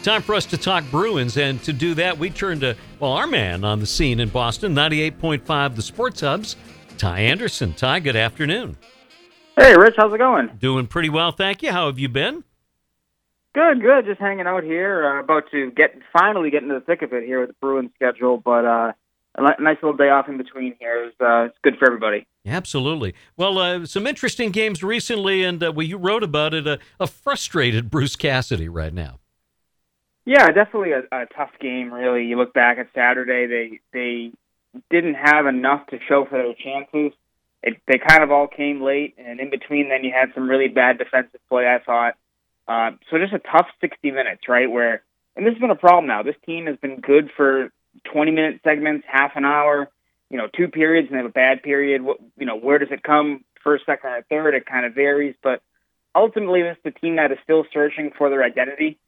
time for us to talk Bruins, and to do that, we turn to, our man on the scene in Boston, 98.5 The Sports Hub's, Ty Anderson. Ty, good afternoon. Hey, Rich, how's it going? Doing pretty well, thank you. How have you been? Good. Just hanging out here. About to finally get into the thick of it here with the Bruins schedule, but a nice little day off in between here. It's good for everybody. Absolutely. Well, some interesting games recently, and you wrote about it, a frustrated Bruce Cassidy right now. Yeah, definitely a tough game, really. You look back at Saturday, they didn't have enough to show for their chances. They kind of all came late, and in between then you had some really bad defensive play, I thought. So just a tough 60 minutes, right, and this has been a problem now. This team has been good for 20-minute segments, half an hour, 2 periods, and they have a bad period. Where does it come, first, second, or third? It kind of varies, but ultimately this is a team that is still searching for their identity.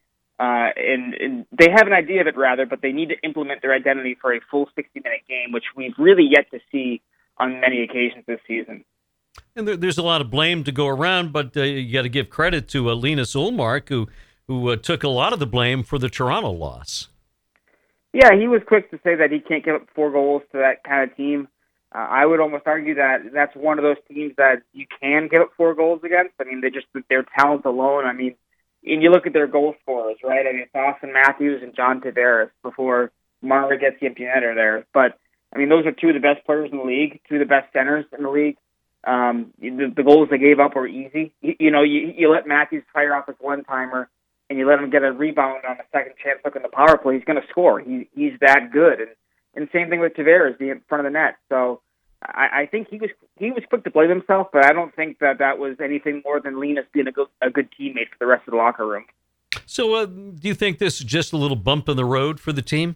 And they have an idea of it, rather, but they need to implement their identity for a full 60-minute game, which we've really yet to see on many occasions this season. And there's a lot of blame to go around, but you got to give credit to Linus Ullmark, who took a lot of the blame for the Toronto loss. Yeah, he was quick to say that he can't give up 4 goals to that kind of team. I would almost argue that that's one of those teams that you can give up 4 goals against. I mean, their talent alone. I mean, and you look at their goal scorers, right? I mean, it's Austin Matthews and John Tavares before Marner gets the empty netter there. But, I mean, those are 2 of the best players in the league, 2 of the best centers in the league. The goals they gave up were easy. You let Matthews fire off his one-timer, and you let him get a rebound on a second chance look in the power play, he's going to score. He's that good. And same thing with Tavares being in front of the net. So I think he was quick to blame himself, but I don't think that was anything more than Linus being a good teammate for the rest of the locker room. So do you think this is just a little bump in the road for the team?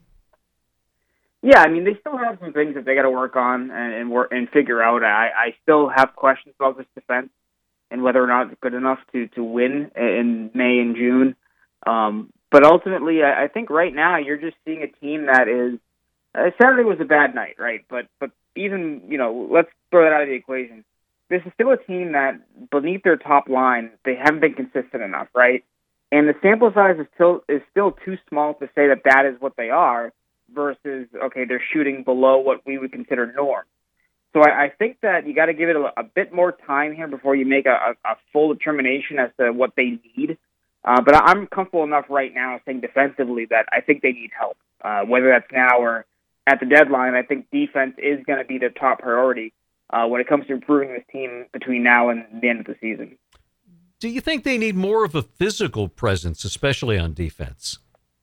Yeah, I mean, they still have some things that they got to work on and figure out. I still have questions about this defense and whether or not it's good enough to win in May and June. But ultimately, I think right now you're just seeing a team that is Saturday was a bad night, right? But even, let's throw that out of the equation. This is still a team that beneath their top line, they haven't been consistent enough, right? And the sample size is still too small to say that is what they are versus, okay, they're shooting below what we would consider norm. So I think that you got to give it a bit more time here before you make a full determination as to what they need. But I'm comfortable enough right now saying defensively that I think they need help, whether that's now or at the deadline. I think defense is going to be the top priority when it comes to improving this team between now and the end of the season. Do you think they need more of a physical presence, especially on defense?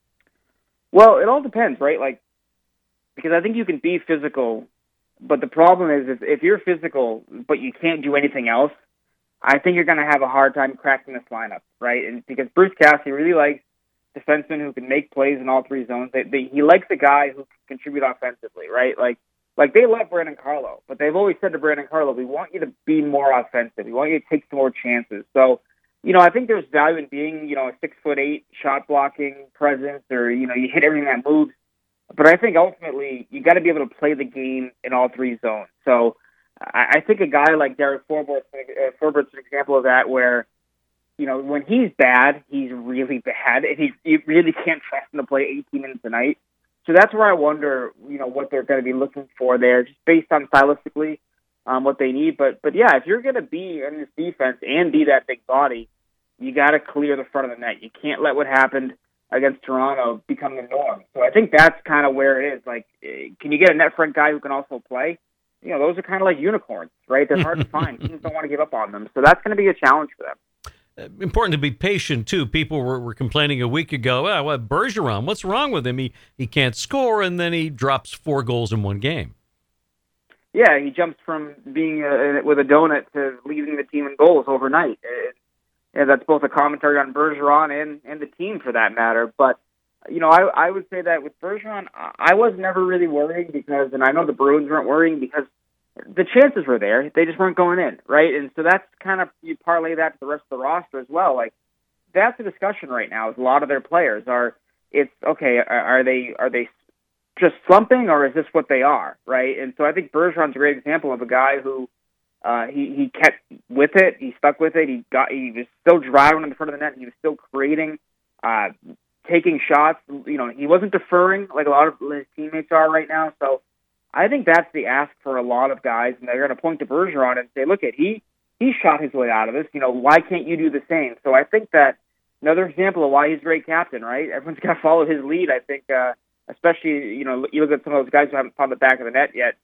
Well, it all depends, right? Because I think you can be physical, but the problem is if you're physical but you can't do anything else, I think you're going to have a hard time cracking this lineup, right? And because Bruce Cassidy really likes defensemen who can make plays in all 3 zones. He likes a guy who can contribute offensively, right? Like they love Brandon Carlo, but they've always said to Brandon Carlo, we want you to be more offensive. We want you to take some more chances. So, I think there's value in being, a 6'8" shot blocking presence, or, you hit everything that moves. But I think ultimately you got to be able to play the game in all 3 zones. So I think a guy like Derek Forbort's an example of that, where, when he's bad, he's really bad, and you really can't trust him to play 18 minutes a night. So that's where I wonder, what they're going to be looking for there, just based on stylistically what they need. But yeah, if you're going to be in this defense and be that big body, you got to clear the front of the net. You can't let what happened against Toronto become the norm. So I think that's kind of where it is. Like, can you get a net front guy who can also play? Those are kind of like unicorns, right? They're hard to find. Teams don't want to give up on them. So that's going to be a challenge for them. Important to be patient, too. People were complaining a week ago, Bergeron, what's wrong with him? He can't score, and then he drops 4 goals in one game. Yeah, he jumps from being with a donut to leading the team in goals overnight. And that's both a commentary on Bergeron and the team, for that matter. But, I would say that with Bergeron, I was never really worried because, and I know the Bruins weren't worrying because the chances were there. They just weren't going in, right? And so that's kind of, you parlay that to the rest of the roster as well. Like, that's the discussion right now with a lot of their players. Are they just slumping, or is this what they are, right? And so I think Bergeron's a great example of a guy who he kept with it. He stuck with it. He was still driving in the front of the net. He was still creating, taking shots. He wasn't deferring like a lot of his teammates are right now. So I think that's the ask for a lot of guys, and they're going to point to Bergeron and say, look, he shot his way out of this. Why can't you do the same? So I think that another example of why he's a great captain, right? Everyone's got to follow his lead. I think, especially, you look at some of those guys who haven't found the back of the net yet.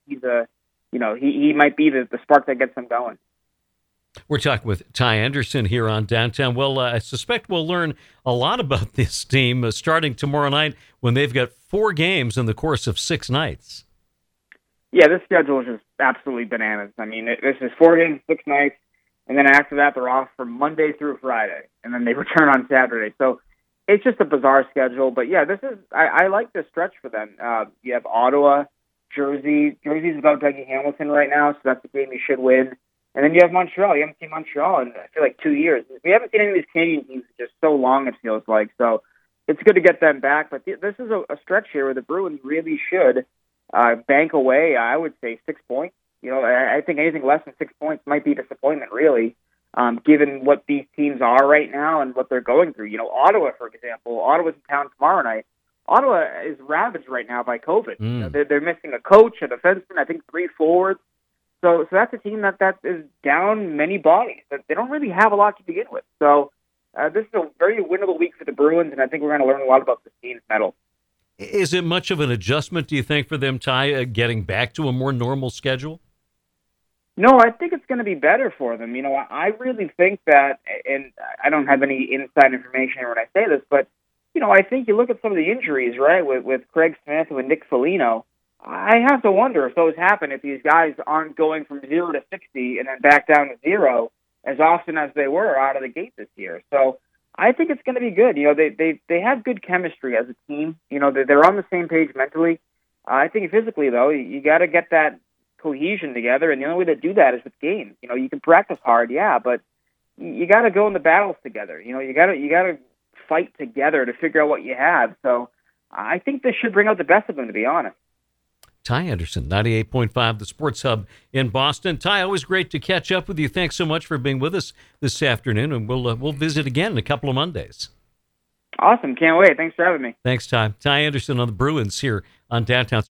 He might be the spark that gets them going. We're talking with Ty Anderson here on Downtown. Well, I suspect we'll learn a lot about this team starting tomorrow night when they've got 4 games in the course of 6 nights. Yeah, this schedule is just absolutely bananas. I mean, this is 4 games, 6 nights, and then after that they're off from Monday through Friday, and then they return on Saturday. So it's just a bizarre schedule. But yeah, I like this stretch for them. You have Ottawa, Jersey. Jersey's without Dougie Hamilton right now, so that's a game you should win. And then you have Montreal. You haven't seen Montreal in, I feel like, 2 years. We haven't seen any of these Canadian teams in just so long, it feels like. So it's good to get them back. But this is a stretch here where the Bruins really should bank away, I would say, 6 points. I think anything less than 6 points might be disappointment, really, given what these teams are right now and what they're going through. Ottawa, for example. Ottawa's in town tomorrow night. Ottawa is ravaged right now by COVID. They're missing a coach, a defenseman, I think 3 forwards. So that's a team that is down many bodies. They don't really have a lot to begin with. So this is a very winnable week for the Bruins, and I think we're going to learn a lot about this team's mettle. Is it much of an adjustment, do you think, for them, Ty, getting back to a more normal schedule? No, I think it's going to be better for them. I really think that, and I don't have any inside information here when I say this, but, I think you look at some of the injuries, right, with Craig Smith and with Nick Foligno. I have to wonder if those happen, if these guys aren't going from 0 to 60 and then back down to 0 as often as they were out of the gate this year. So I think it's going to be good. They have good chemistry as a team. They're on the same page mentally. I think physically, though, you got to get that cohesion together, and the only way to do that is with games. You can practice hard, yeah, but you got to go in the battles together. You got to fight together to figure out what you have. So I think this should bring out the best of them, to be honest. Ty Anderson, 98.5, the Sports Hub in Boston. Ty, always great to catch up with you. Thanks so much for being with us this afternoon, and we'll visit again in a couple of Mondays. Awesome. Can't wait. Thanks for having me. Thanks, Ty. Ty Anderson on the Bruins here on Downtown.